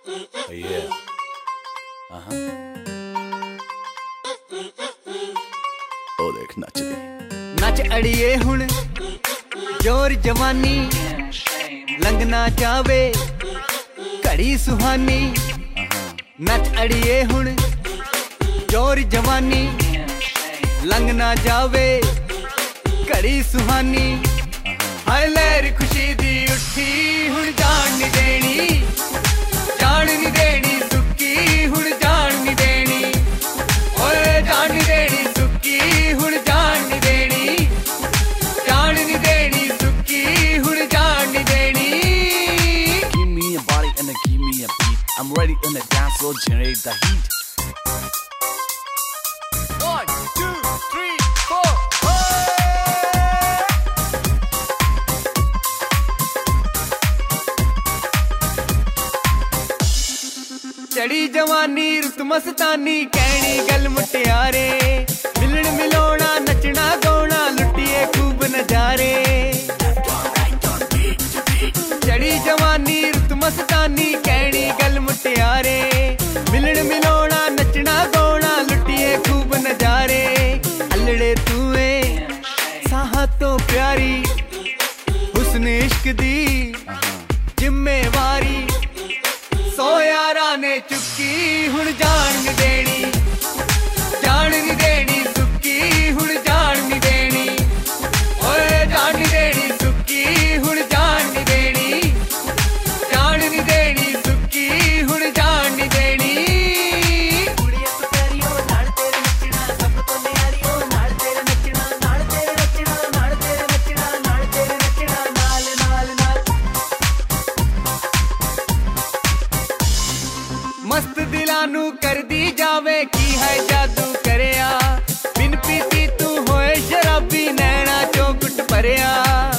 Yeah. ओ देख नचदी नच अड़िए हुण जोर जवानी लंघना चावे घड़ी सुहानी। नच अड़िए हुण जोर जवानी लंघना जावे घड़ी सुहानी। हाय लहर खुशी दी उठी हुण जान नी देनी, जान नी देनी सुक्की हुण जान नी देनी। ओए जान नी देनी सुक्की हुण जान नी देनी, जान नी देनी सुक्की हुण जान नी देनी। Give me a body and give me a beat. I'm ready in the dance floor, generate the heat. 1, 2, 3, 4. चढ़ी जवानी रुत मस्तानी कहनी गल मुटियारे। मिलन मिलोना नचना गाना लुटिए खूब नजारे। चढ़ी जवानी रुत मस्तानी कहनी गल मुटियारे। मिलन मिलोना नचना गाना लुटिए खूब नजारे। अल्लड़े तूए साहा तो प्यारी हुस्न इश्क दी जिम्मेवारी। सो यारा ने चुक्की हुण जान नी देनी, जान नी देनी सुक्की हुण जान नी देनी। ओए जान नी देनी सुक्की हुण जान नी देनी, जान नी देनी सुक्की हुण जान नी देनी। कुड़िया तो प्यारियो नाल तेरे नचना, सब तो न्यारियो नाल तेरे नचना, नाल तेरे नचना, नाल तेरे नचना, नाल तेरे नचना, नाल नाल नाल। मस्त दिलां नू कर दी जावे की है जादू करया। बिन पीती तू होए शराबी नैना चो गुट भरिया।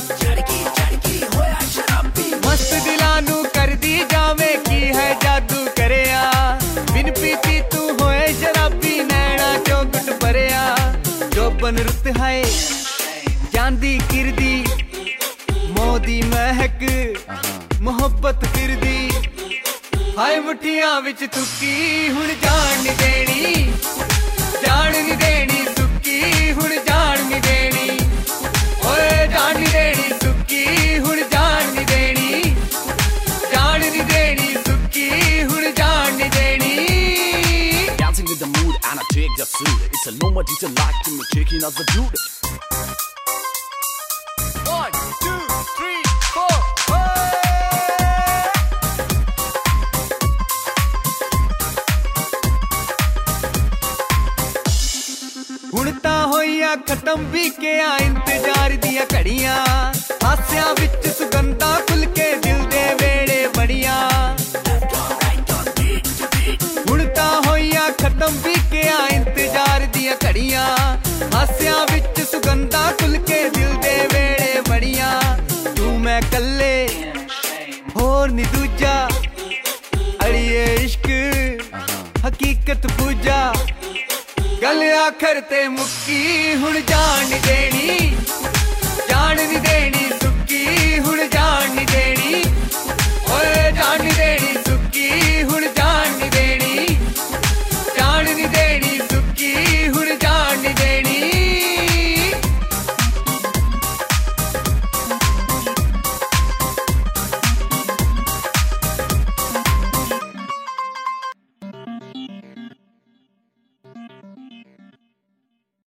मस्त दिलां नू कर दी जावे की है जादू करया। बिन पीती तू होए शराबी नैना चो गुट भरिया। जोबन रुत है जांदी किरदी मोदी महक मोहब्बत फिरदी। हाय मुठियां विच तुक्की हुण जान नी देनी, जान नी देनी सुक्की हुण जान नी देनी। ओए जान नी देनी सुक्की हुण जान नी देनी, जान नी देनी सुक्की हुण जान नी देनी। Dancing with the mood and I take the suit. It's a no more teacher like to me taking out the dude. 1, 2, 3, 4. हुण तां होइया खत्म भी क्या इंतजार दिया घड़ियां। हास्यां विच सुगंधा खुल के दिल दे वेड़े बड़ियां। हुण तां होइया खत्म भी क्या इंतजार दिया घड़ियां। हास्यां विच सुगंधा खुल के दिल दे वेड़े बड़ियां। तू मैं कल्ले होर नी दूजा अड़िए इश्क हकीकत पूजा। गल आखर ते मुक्की हुण जान नी देनी, जान नी देनी।